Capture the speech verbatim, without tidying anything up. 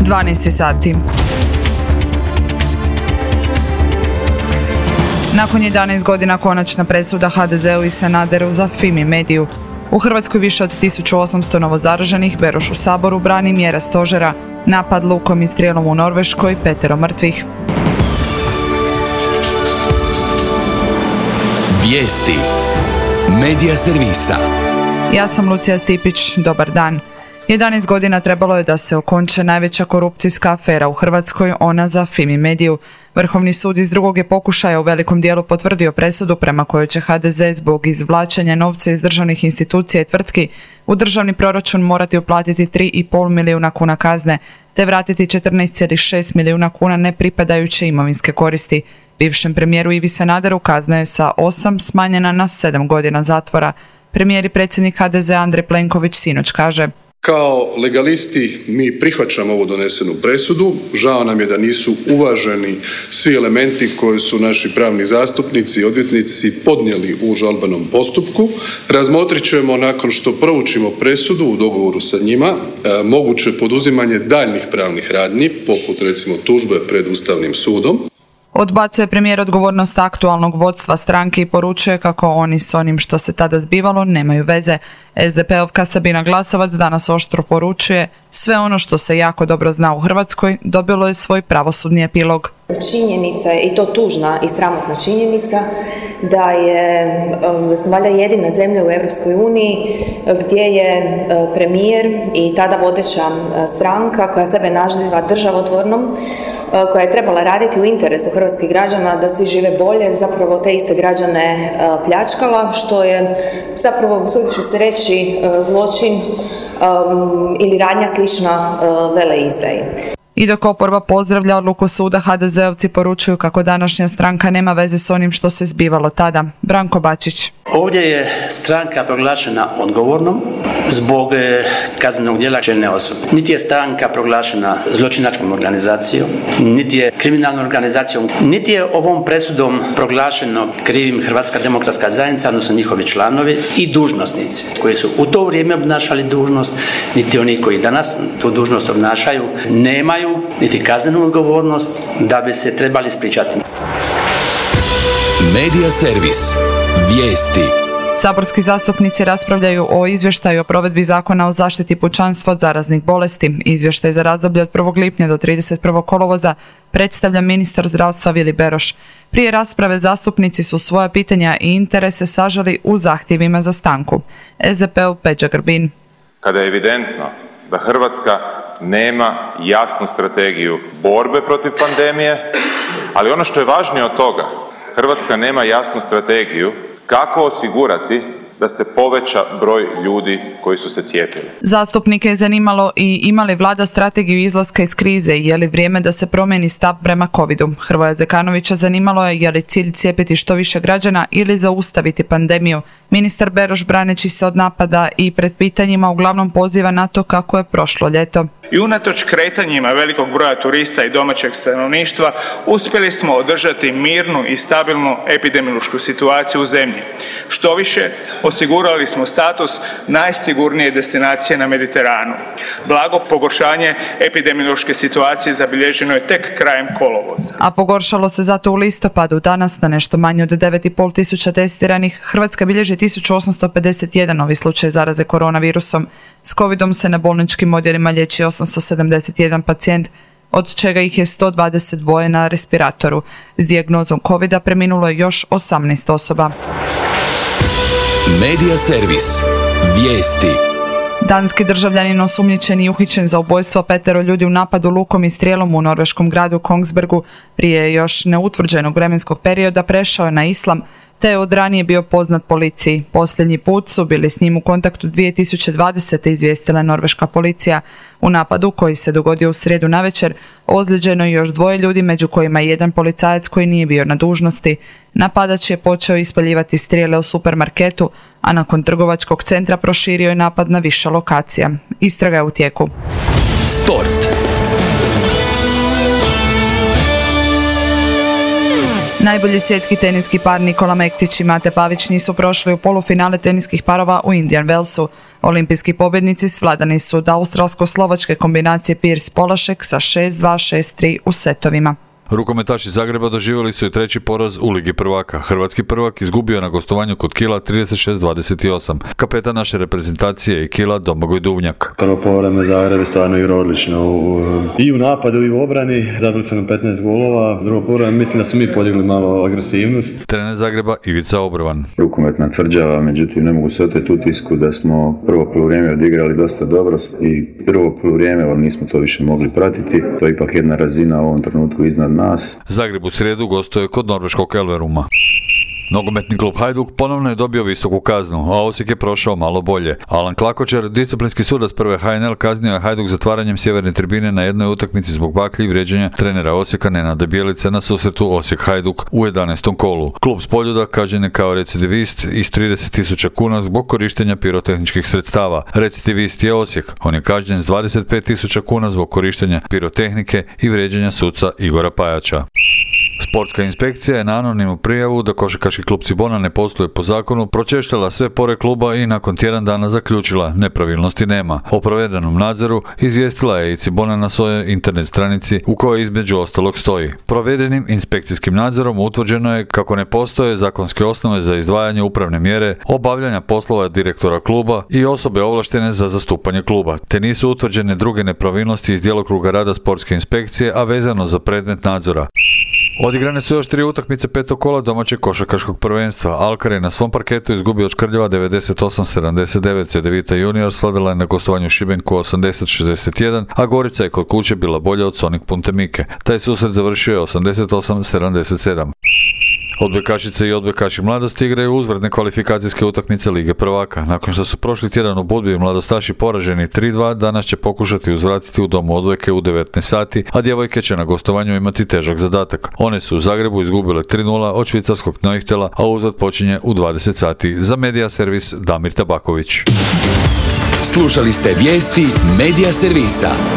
dvanaest sati. Nakon jedanaest godina konačna presuda ha de zeu i Sanaderu za Fimi Mediju. U Hrvatskoj više od tisuću osamsto novozaraženih, Beroš u Saboru brani mjera stožera, napad lukom i strijelom u Norveškoj, petero mrtvih. Vijesti Medija servisa. Ja sam Lucija Stipić, dobar dan. jedanaest godina trebalo je da se okonča najveća korupcijska afera u Hrvatskoj, ona za Fimi Mediju. Vrhovni sud iz drugog je pokušaja u velikom dijelu potvrdio presudu prema kojoj će ha de ze zbog izvlačenja novca iz državnih institucija i tvrtki u državni proračun morati uplatiti tri i pol milijuna kuna kazne, te vratiti četrnaest zarez šest milijuna kuna nepripadajuće imovinske koristi. Bivšem premijeru Ivi Sanaderu kazna je sa osam smanjena na sedam godina zatvora. Premijer i predsjednik ha de zea Andrej Plenković sinoć kaže: Kao legalisti mi prihvaćamo ovu donesenu presudu. Žao nam je da nisu uvaženi svi elementi koje su naši pravni zastupnici i odvjetnici podnijeli u žalbenom postupku. Razmotrit ćemo nakon što proučimo presudu u dogovoru sa njima e, moguće poduzimanje daljnjih pravnih radnji, poput recimo tužbe pred Ustavnim sudom. Odbacuje premijer odgovornost aktualnog vodstva stranke i poručuje kako oni s onim što se tada zbivalo nemaju veze. es de pe-ovka Sabina Glasovac danas oštro poručuje: sve ono što se jako dobro zna u Hrvatskoj dobilo je svoj pravosudni epilog. Činjenica je, i to tužna i sramotna činjenica, da je valjda jedina zemlja u Europskoj uniji gdje je premijer i tada vodeća stranka koja sebe naziva državotvornom, koja je trebala raditi u interesu hrvatskih građana da svi žive bolje, zapravo te iste građane pljačkala, što je zapravo, usudit ću se reći, zločin um, ili radnja slična uh, veleizdaji. I dok oporba pozdravlja odluku suda, ha de zeovci poručuju kako današnja stranka nema veze s onim što se zbivalo tada. Branko Bačić. Ovdje je stranka proglašena odgovornom zbog kaznenog djela čelne osobe. Niti je stranka proglašena zločinačkom organizacijom, niti je kriminalnom organizacijom, niti je ovom presudom proglašeno krivim Hrvatska demokratska zajednica, odnosno njihovi članovi i dužnosnici koji su u to vrijeme obnašali dužnost, niti oni koji danas tu dužnost obnašaju nemaju niti kaznenu odgovornost da bi se trebali ispričati. Medija servis. Vijesti. Saborski zastupnici raspravljaju o izvještaju o provedbi Zakona o zaštiti pučanstva od zaraznih bolesti. Izvještaj za razdoblje od prvog lipnja do trideset prvog kolovoza predstavlja ministar zdravstva Vili Beroš. Prije rasprave zastupnici su svoja pitanja i interese saželi u zahtjevima za stanku. es de pe-ov Peđa Grbin. Kada je evidentno da Hrvatska nema jasnu strategiju borbe protiv pandemije, ali ono što je važnije od toga, Hrvatska nema jasnu strategiju kako osigurati da se poveća broj ljudi koji su se cijepili. Zastupnike je zanimalo i ima li vlada strategiju izlaska iz krize i je li vrijeme da se promijeni stav prema covidu. Hrvoja Zekanovića zanimalo je je li cilj cijepiti što više građana ili zaustaviti pandemiju. Ministar Beroš, braneći se od napada i pred pitanjima, uglavnom poziva na to kako je prošlo ljeto. I unatoč kretanjima velikog broja turista i domaćeg stanovništva uspjeli smo održati mirnu i stabilnu epidemiološku situaciju u zemlji. Što više, osigurali smo status najsigurnije destinacije na Mediteranu. Blago pogoršanje epidemiološke situacije zabilježeno je tek krajem kolovoza. A pogoršalo se zato u listopadu. Danas na nešto manje od devet i pol tisuća testiranih Hrvatska bilježi tisuću osamsto pedeset jedan novi slučaj zaraze koronavirusom. S covidom se na bolničkim odjelima liječi osamsto sedamdeset jedan pacijent, od čega ih je sto dvadeset dva na respiratoru. S dijagnozom covida preminulo je još osamnaest osoba. Medija servis. Vijesti. Danski državljanin osumnjičen i uhićen za ubojstvo petero ljudi u napadu lukom i strijelom u norveškom gradu Kongsbergu prije još neutvrđenog vremenskog perioda prešao je na islam, te je od ranije bio poznat policiji. Posljednji put su bili s njim u kontaktu dvije tisuće dvadesete. izvijestila norveška policija. U napadu, koji se dogodio u srijedu navečer, ozlijeđeno je još dvoje ljudi, među kojima je jedan policajac koji nije bio na dužnosti. Napadač je počeo ispaljivati strijele u supermarketu, a nakon trgovačkog centra proširio je napad na više lokacija. Istraga je u tijeku. Sport. Najbolji svjetski teniski par Nikola Mektić i Mate Pavić nisu prošli u polufinale teniskih parova u Indian Wellsu. Olimpijski pobjednici svladani su od australsko-slovačke kombinacije Pirs-Polašek sa šest dva šest tri u setovima. Rukometaši Zagreba doživjeli su i treći poraz u Ligi prvaka. Hrvatski prvak izgubio na gostovanju kod Kila trideset šest dvadeset osam. Kapetan naše reprezentacije i Kila Domagoj Duvnjak. Prvo povreme Zagreb je stvarno igrao odlično. I u napadu i u obrani. Zabili su nam petnaest golova. Drugo povreme mislim da su mi podigli malo agresivnost. Trener Zagreba Ivica Obrvan. Rukometna tvrđava, međutim ne mogu se oteti utisku da smo prvo poluvrijeme odigrali dosta dobro i drugo poluvrijeme, ali nismo to više mogli pratiti. To je ipak jedna razina u ovom trenutku iznad nas. Zagreb u srijedu gostuje kod norveškog Elveruma. Nogometni klub Hajduk ponovno je dobio visoku kaznu, a Osijek je prošao malo bolje. Alan Klakočar, disciplinski sudac prve H N L, kaznio je Hajduk zatvaranjem sjeverne tribine na jednoj utakmici zbog baklji i vrijeđanja trenera Osijeka Nenada Bijelice na susretu Osijek-Hajduk u jedanaestom kolu. Klub s Poljuda kažnjen je kao recidivist i s trideset tisuća kuna zbog korištenja pirotehničkih sredstava. Recidivist je Osijek, on je kažnjen s dvadeset pet tisuća kuna zbog korištenja pirotehnike i vrijeđanja suca Igora Pajača. Sportska inspekcija je na anonimnu prijavu da košarkaški klub Cibona ne posluje po zakonu pročešljala sve pore kluba i nakon tjedan dana zaključila nepravilnosti nema. O provedenom nadzoru izvijestila je i Cibona na svojoj internet stranici u kojoj između ostalog stoji: provedenim inspekcijskim nadzorom utvrđeno je kako ne postoje zakonske osnove za izdvajanje upravne mjere, obavljanja poslova direktora kluba i osobe ovlaštene za zastupanje kluba, te nisu utvrđene druge nepravilnosti iz djelokruga rada sportske inspekcije, a vezano za predmet nadzora. Odigrane su još tri utakmice petog kola domaćeg košarkaškog prvenstva. Alkar je na svom parketu izgubio od Škrljeva devedeset osam sedamdeset devet, Cedevita Junior svladala je na gostovanju Šibenku osamdeset šezdeset jedan, a Gorica je kod kuće bila bolja od Sonik Puntemike. Taj susret završio je osamdeset osam sedamdeset sedam. Odbojkašice i odbojkaši Mladosti igraju uzvratne kvalifikacijske utakmice Lige prvaka. Nakon što su prošli tjedan u Budvi Mladostaši poraženi tri dva, danas će pokušati uzvratiti u domu odbojke u devetnaest sati, a djevojke će na gostovanju imati težak zadatak. One su u Zagrebu izgubile tri nula od švicarskog Neuchtela, a uzvrat počinje u dvadeset sati. Za Medija servis Damir Tabaković. Slušali ste vijesti Medija servisa.